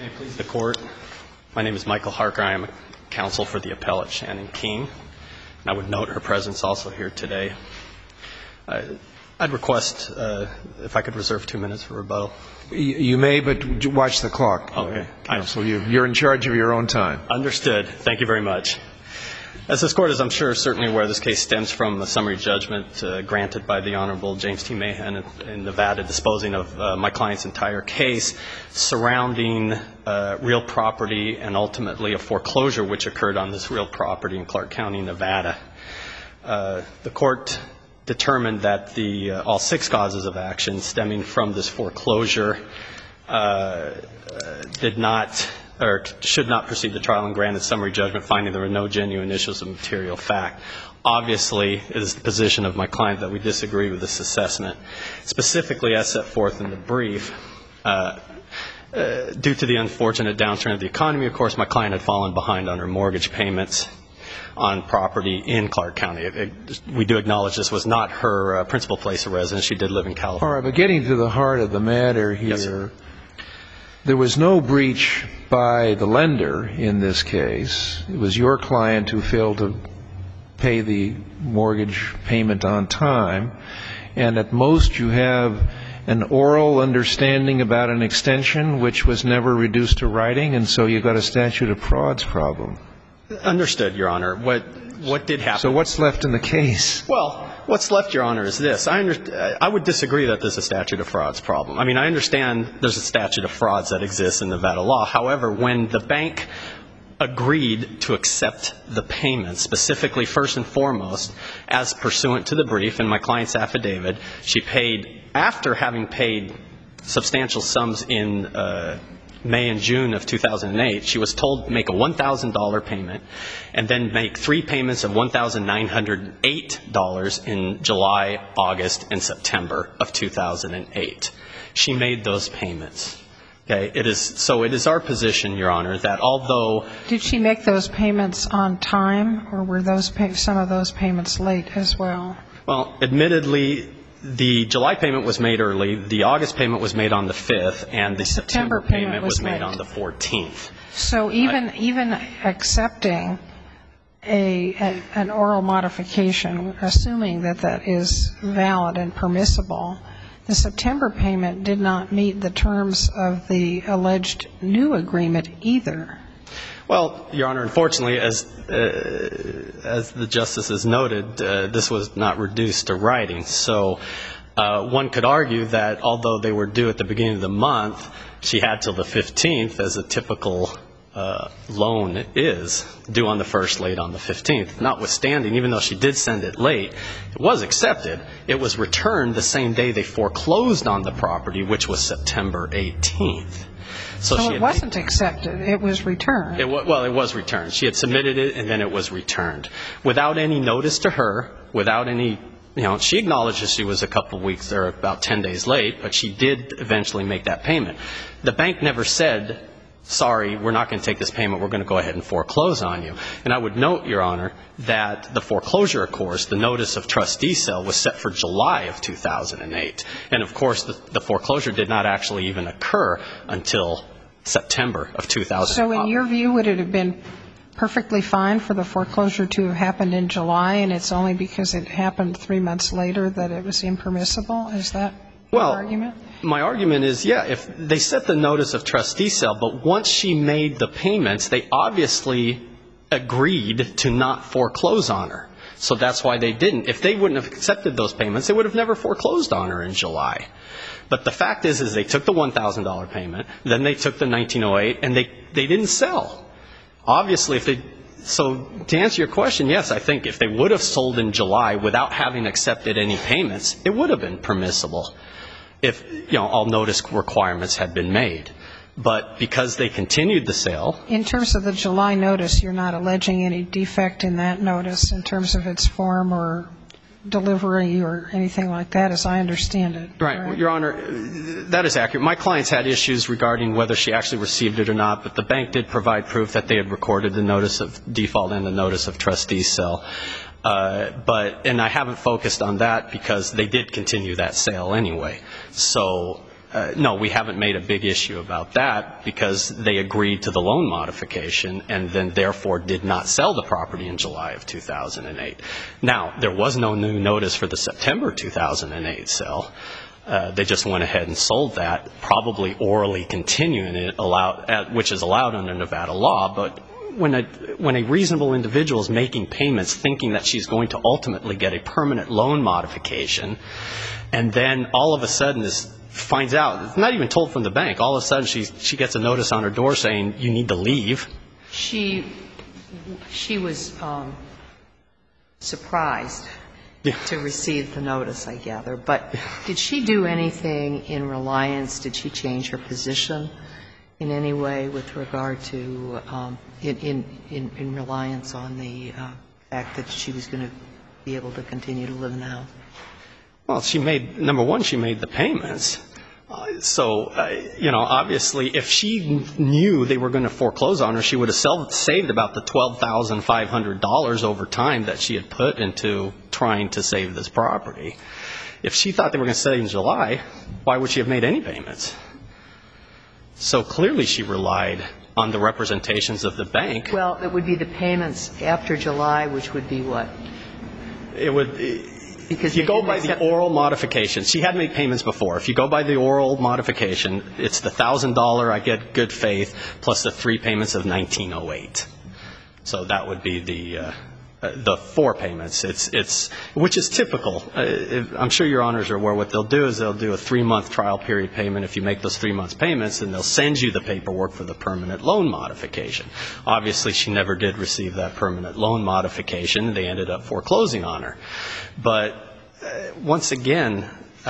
May it please the Court, my name is Michael Harker. I am counsel for the appellate Shannon King. I would note her presence also here today. I'd request if I could reserve 2 minutes for rebuttal. You may, but watch the clock. Okay. Counsel, you're in charge of your own time. Understood. Thank you very much. As this Court is, I'm sure, certainly aware, this case stems from the summary judgment granted by the Honorable James T. Mahan in Nevada disposing of my client's entire case surrounding real property and ultimately a foreclosure which occurred on this real property in Clark County, Nevada. The Court determined that all 6 causes of action stemming from this foreclosure did not or should not proceed to trial and granted summary judgment, finding there were no genuine issues of material fact. Obviously, it is the position of my client that we disagree with this assessment. Specifically, as set forth in the brief, due to the unfortunate downturn of the economy, of course, my client had fallen behind on her mortgage payments on property in Clark County. We do acknowledge this was not her principal place of residence. She did live in California. All right, but getting to the heart of the matter here, yes, sir. There was no breach by the lender in this case. It was your client who failed to pay the mortgage payment on time, and at most you have an oral understanding about an extension which was never reduced to writing, and so you've got a statute of frauds problem. Understood, Your Honor. What did happen? So what's left in the case? Well, what's left, Your Honor, is this. I would disagree that there's a statute of frauds problem. I mean, I understand there's a statute of frauds that exists in Nevada law. However, when the bank agreed to accept the payment, specifically, first and foremost, as pursuant to the brief in my client's affidavit, she paid, after having paid substantial sums in May and June of 2008, she was told to make a $1,000 payment and then make 3 payments of $1,908 in July, August, and September of 2008. She made those payments. Okay, it is our position, Your Honor, that although... Did she make those payments on time, or were some of those payments late as well? Well, admittedly, the July payment was made early, the August payment was made on the 5th, and the September payment was made on the 14th. So even accepting an oral modification, assuming that that is valid and permissible, the September payment did not meet the terms of the alleged new agreement either. Well, Your Honor, unfortunately, as the Justices noted, this was not reduced to writing. So one could argue that although they were due at the beginning of the month, she had till the 15th, as a typical loan is, due on the 1st, late on the 15th. Notwithstanding, even though she did send it late, it was accepted. It was returned the same day they foreclosed on the property, which was September 18th. So it wasn't accepted, it was returned. It was returned. She had submitted it, and then it was returned. Without any notice to her, without any, she acknowledges she was a couple of weeks or about 10 days late, but she did eventually make that payment. The bank never said, sorry, we're not going to take this payment, we're going to go ahead and foreclose on you. And I would note, Your Honor, that the foreclosure, of course, the notice of trustee sale was set for July of 2008. And, of course, the foreclosure did not actually even occur until September of 2008. So in your view, would it have been perfectly fine for the foreclosure to have happened in July, and it's only because it happened 3 months later that it was impermissible? Is that your argument? My argument is, yeah, if they set the notice of trustee sale, but once she made the payments, they obviously agreed to not foreclose on her. So that's why they didn't. If they wouldn't have accepted those payments, they would have never foreclosed on her in July. But the fact is they took the $1,000 payment, then they took the $1,908, and they didn't sell. Obviously, so to answer your question, yes, I think if they would have sold in July without having accepted any payments, it would have been permissible if, all notice requirements had been made. But because they continued the sale. In terms of the July notice, you're not alleging any defect in that notice in terms of its form or delivery or anything like that, as I understand it. Right. Your Honor, that is accurate. My clients had issues regarding whether she actually received it or not, but the bank did provide proof that they had recorded the notice of default and the notice of trustee sale. And I haven't focused on that because they did continue that sale anyway. So no, we haven't made a big issue about that because they agreed to the loan modification and then therefore did not sell the property in July of 2008. Now, there was no new notice for the September 2008 sale. They just went ahead and sold that, probably orally continuing it, which is allowed under Nevada law. But when a reasonable individual is making payments thinking that she's going to ultimately get a permanent loan modification, and then all of a sudden finds out, it's not even told from the bank, all of a sudden she gets a notice on her door saying you need to leave. She was surprised to receive the notice, I gather. But did she do anything in reliance? Did she change her position in any way with regard to in reliance on the fact that she was going to be able to continue to live in the house? Well, number one, she made the payments. So, obviously, if she knew they were going to foreclose on her, she would have saved about the $12,500 over time that she had put into trying to save this property. If she thought they were going to sell in July, why would she have made any payments? So clearly she relied on the representations of the bank. Well, it would be the payments after July, which would be what? It would. If you go by the oral modification, she had made payments before. If you go by the oral modification, it's the $1,000 I get good faith plus the 3 payments of $1,908. So that would be the 4 payments. Which is typical. I'm sure your honors are aware what they'll do is they'll do a 3-month trial period payment. If you make those 3 months payments, and they'll send you the paperwork for the permanent loan modification. Obviously, she never did receive that permanent loan modification. They ended up foreclosing on her. But once again,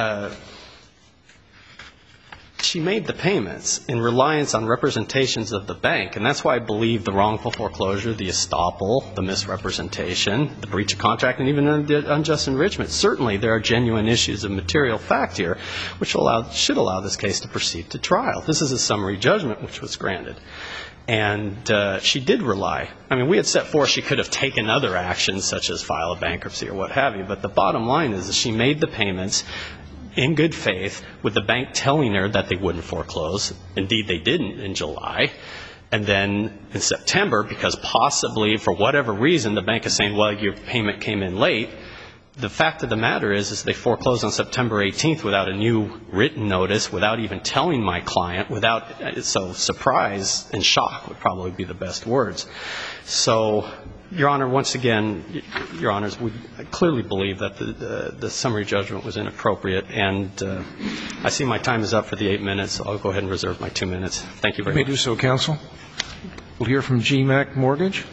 she made the payments in reliance on representations of the bank, and that's why I believe the wrongful foreclosure, the estoppel, the misrepresentation, the breach of contract, and even the unjust enrichment. Certainly there are genuine issues of material fact here which should allow this case to proceed to trial. This is a summary judgment which was granted. And she did rely. I mean, we had set forth she could have taken other actions such as file a bankruptcy or what have you, but the bottom line is that she made the payments in good faith with the bank telling her that they wouldn't foreclose. Indeed, they didn't in July. And then in September, because possibly for whatever reason the bank is saying, well, your payment came in late, the fact of the matter is they foreclosed on September 18th without a new written notice, without even telling my client, so surprise and shock would probably be the best words. So, Your Honor, once again, Your Honors, we clearly believe that the summary judgment was inappropriate, and I see my time is up for the 8 minutes, so I'll go ahead and reserve my 2 minutes. Thank you very much. You may do so, counsel. We'll hear from GMAC Mortgage.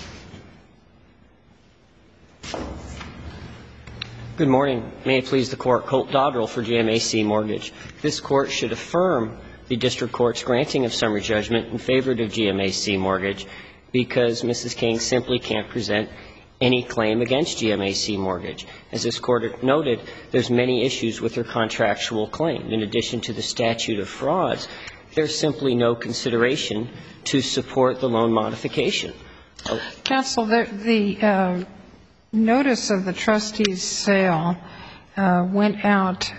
Good morning. May it please the Court. Colt Dodrell for GMAC Mortgage. This Court should affirm the district court's granting of summary judgment in favor of GMAC Mortgage because Mrs. King simply can't present any claim against GMAC Mortgage. As this Court noted, there's many issues with her contractual claim. In addition to the statute of frauds, there's simply no consideration to support the loan modification. Counsel, the notice of the trustee's sale went out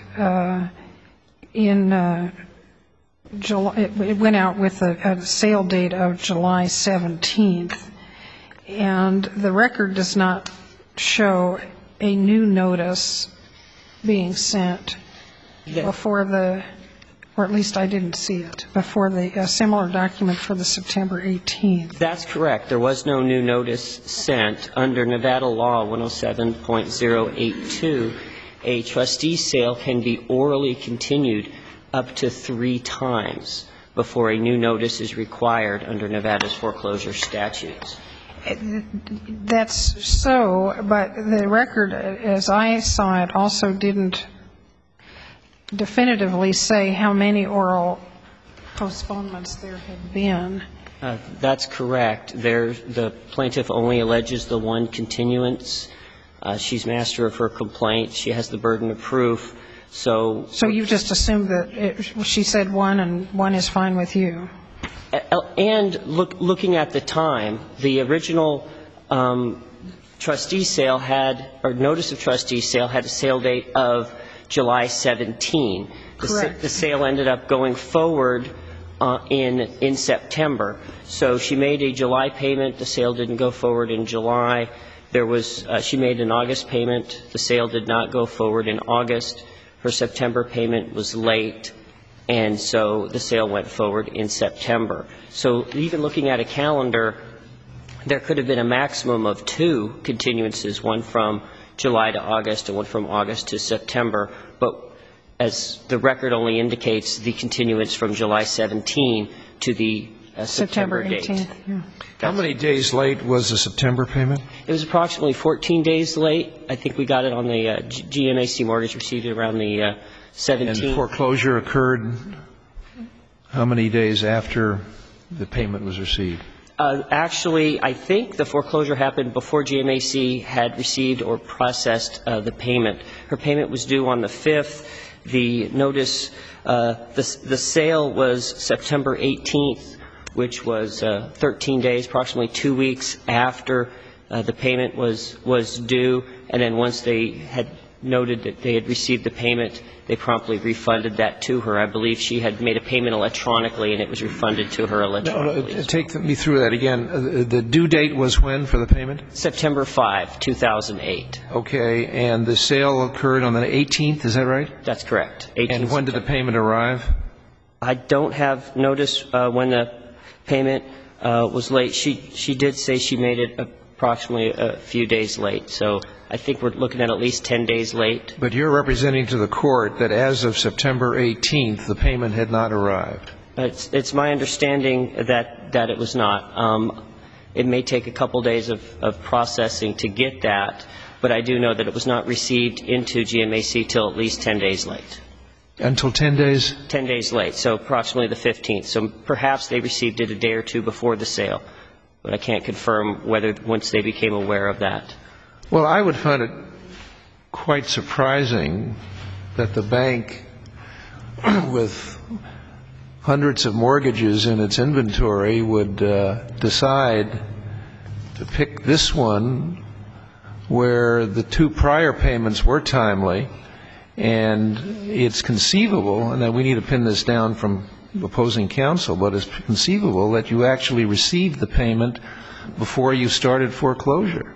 in July. It went out with a sale date of July 17th, and the record does not show a new notice being sent before the, or at least I didn't see it, before the similar document for the September 18th. That's correct. There was no new notice sent. Under Nevada law 107.082, a trustee's sale can be orally continued up to 3 times before a new notice is required under Nevada's foreclosure statutes. That's so, but the record, as I saw it, also didn't definitively say how many oral postponements there had been. That's correct. The plaintiff only alleges the one continuance. She's master of her complaint. She has the burden of proof. So you just assumed that she said one and one is fine with you? And looking at the time, the original trustee sale had, or notice of trustee sale had a sale date of July 17. Correct. The sale ended up going forward in September. So she made a July payment. The sale didn't go forward in July. She made an August payment. The sale did not go forward in August. Her September payment was late, and so the sale went forward in September. So even looking at a calendar, there could have been a maximum of 2 continuances, one from July to August and one from August to September. But as the record only indicates, the continuance from July 17 to the September date. 18th. Yeah. How many days late was the September payment? It was approximately 14 days late. I think we got it on the GMAC mortgage, received it around the 17th. And foreclosure occurred how many days after the payment was received? Actually, I think the foreclosure happened before GMAC had received or processed the payment. Her payment was due on the 5th. The notice, the sale was September 18th, which was 13 days, approximately 2 weeks after the payment was due. And then once they had noted that they had received the payment, they promptly refunded that to her. I believe she had made a payment electronically, and it was refunded to her electronically. No, take me through that again. The due date was when for the payment? September 5, 2008. Okay, and the sale occurred on the 18th, is that right? That's correct. And when did the payment arrive? I don't have notice when the payment was late. She did say she made it approximately a few days late. So I think we're looking at least 10 days late. But you're representing to the court that as of September 18th, the payment had not arrived. It's my understanding that it was not. It may take a couple days of processing to get that, but I do know that it was not received into GMAC till at least 10 days late. Until 10 days? 10 days late, so approximately the 15th. So perhaps they received it a day or two before the sale, but I can't confirm whether once they became aware of that. Well, I would find it quite surprising that the bank, with hundreds of mortgages in its inventory, would decide to pick this one where the 2 prior payments were timely. And it's conceivable, and we need to pin this down from opposing counsel, but it's conceivable that you actually received the payment before you started foreclosure.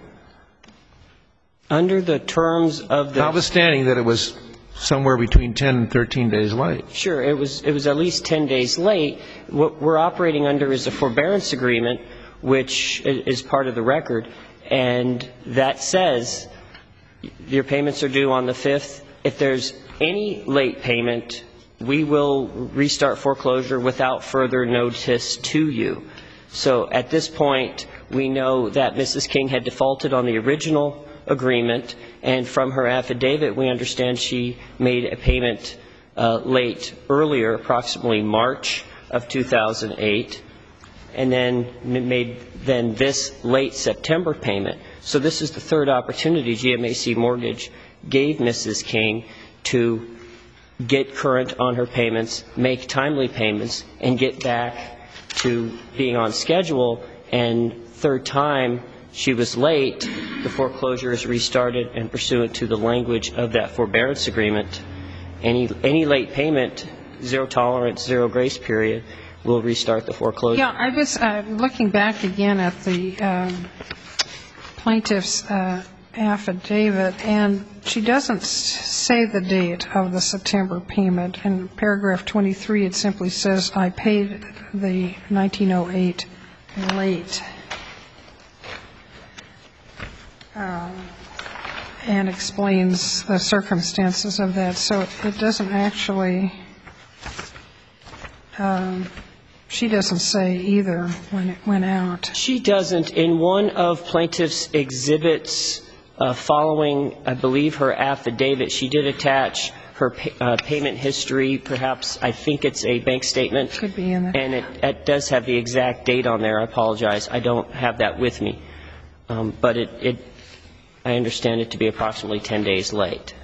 Under the terms of the... Notwithstanding that it was somewhere between 10 and 13 days late. Sure, it was at least 10 days late. What we're operating under is a forbearance agreement, which is part of the record, and that says your payments are due on the 5th. If there's any late payment, we will restart foreclosure without further notice to you. So at this point, we know that Mrs. King had defaulted on the original agreement, and from her affidavit, we understand she made a payment late earlier, approximately March of 2008, and then made this late September payment. So this is the third opportunity GMAC Mortgage gave Mrs. King to get current on her payments, make timely payments, and get back to being on schedule. And third time she was late, the foreclosure is restarted, and pursuant to the language of that forbearance agreement, any late payment, 0 tolerance, 0 grace period, will restart the foreclosure. Yeah, I was looking back again at the plaintiff's affidavit, and she doesn't say the date of the September payment. In paragraph 23, it simply says, I paid the 1908 late, and explains the circumstances of that. So it doesn't actually, she doesn't say either when it went out. She doesn't. In one of plaintiff's exhibits following, I believe, her affidavit, she did attach her payment history. Perhaps, I think it's a bank statement. Could be in there. And it does have the exact date on there. I apologize. I don't have that with me. But I understand it to be approximately 10 days late.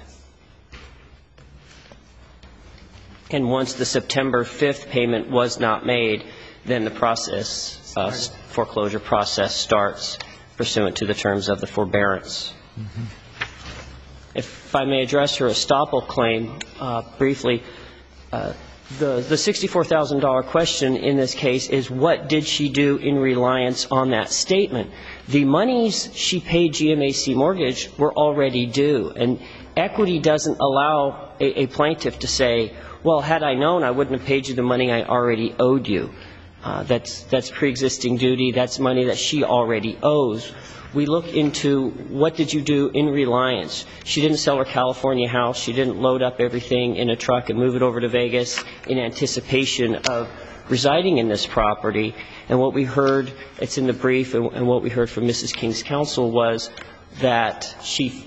And once the September 5th payment was not made, then the process, foreclosure process starts pursuant to the terms of the forbearance. If I may address her estoppel claim briefly, the $64,000 question in this case is what did she do in reliance on that statement? The monies she paid GMAC Mortgage were already due, and equity doesn't allow a plaintiff to say, well, had I known, I wouldn't have paid you the money I already owed you. That's pre-existing duty. That's money that she already owes. We look into what did you do in reliance. She didn't sell her California house. She didn't load up everything in a truck and move it over to Vegas in anticipation of residing in this property. And what we heard, it's in the brief, and what we heard from Mrs. King's counsel was that she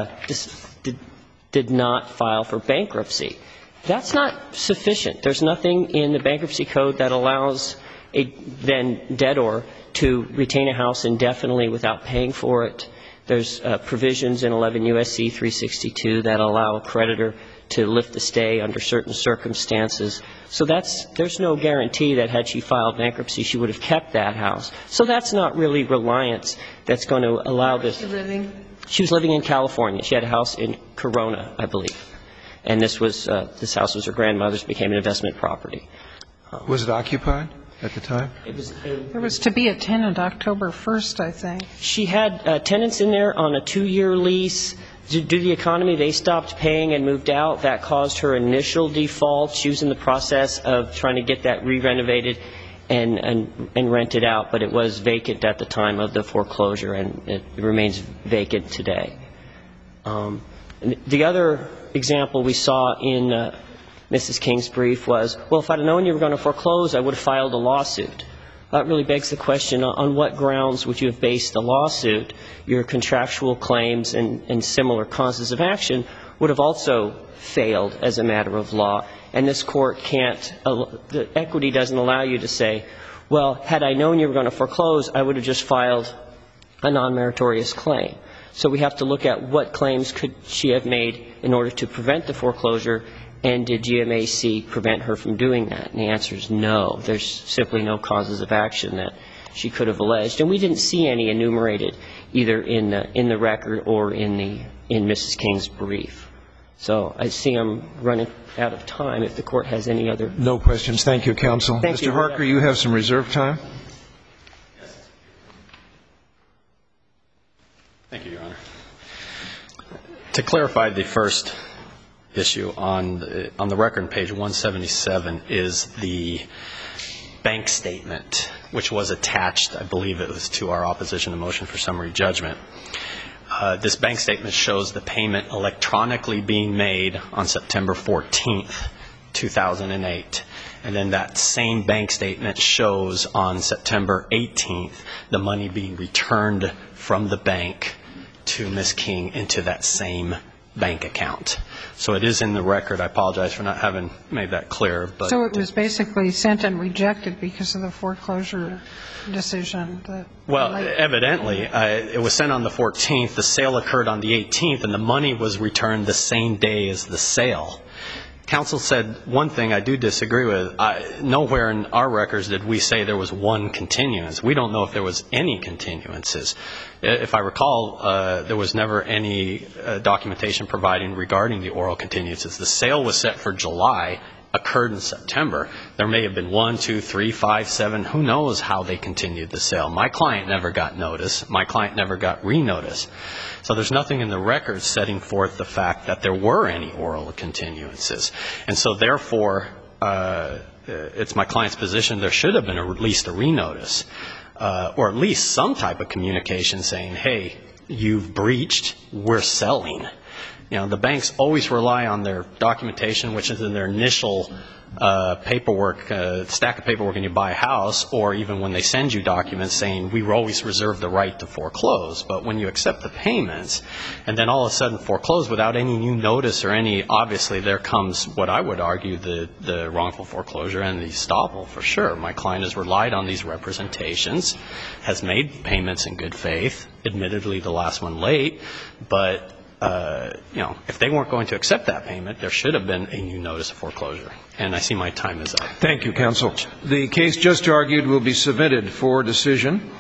did not file for bankruptcy. That's not sufficient. There's nothing in the bankruptcy code that allows a then debtor to retain a house indefinitely without paying for it. There's provisions in 11 U.S.C. 362 that allow a creditor to lift the stay under certain circumstances. So there's no guarantee that had she filed bankruptcy, she would have kept that house. So that's not really reliance that's going to allow this. Where was she living? She was living in California. She had a house in Corona, I believe. And this house was her grandmother's, became an investment property. Was it occupied at the time? There was to be a tenant October 1st, I think. She had tenants in there on a 2-year lease. Due to the economy, they stopped paying and moved out. That caused her initial default. She was in the process of trying to get that re-renovated and rented out, but it was vacant at the time of the foreclosure, and it remains vacant today. The other example we saw in Mrs. King's brief was, well, if I'd have known you were going to foreclose, I would have filed a lawsuit. That really begs the question, on what grounds would you have based the lawsuit? Your contractual claims and similar causes of action would have also failed as a matter of law. And this court can't, the equity doesn't allow you to say, well, had I known you were going to foreclose, I would have just filed a non-meritorious claim. So we have to look at what claims could she have made in order to prevent the foreclosure, and did GMAC prevent her from doing that? And the answer is no. There's simply no causes of action that she could have alleged. And we didn't see any enumerated either in the record or in Mrs. King's brief. So I see I'm running out of time. If the Court has any other. No questions. Thank you, counsel. Thank you. Mr. Harker, you have some reserve time. Thank you, Your Honor. To clarify the first issue on the record on page 177 is the bank statement, which was attached, I believe it was to our opposition to motion for summary judgment. This bank statement shows the payment electronically being made on September 14th, 2008. And then that same bank statement shows on September 18th the money being returned from the bank to Ms. King into that same bank account. So it is in the record. I apologize for not having made that clear. But so it was basically sent and rejected because of the foreclosure decision? Well, evidently. It was sent on the 14th. The sale occurred on the 18th, and the money was returned the same day as the sale. Counsel said one thing I do disagree with. Nowhere in our records did we say there was one continuance. We don't know if there was any continuances. If I recall, there was never any documentation providing regarding the oral continuances. The sale was set for July, occurred in September. There may have been 1, 2, 3, 5, 7. Who knows how they continued the sale? My client never got notice. My client never got re-notice. So there's nothing in the record setting forth the fact that there were any oral continuances. And so therefore, it's my client's position there should have been at least a re-notice, or at least some type of communication saying, hey, you've breached, we're selling. You know, the banks always rely on their documentation, which is in their initial paperwork, stack of paperwork when you buy a house, or even when they send you documents saying we always reserve the right to foreclose. But when you accept the payments and then all of a sudden foreclose without any new notice or any, obviously there comes what I would argue the wrongful foreclosure and the estoppel for sure. My client has relied on these representations, has made payments in good faith, admittedly the last one late, but if they weren't going to accept that payment, there should have been a new notice of foreclosure. And I see my time is up. Thank you, counsel. The case just argued will be submitted for decision.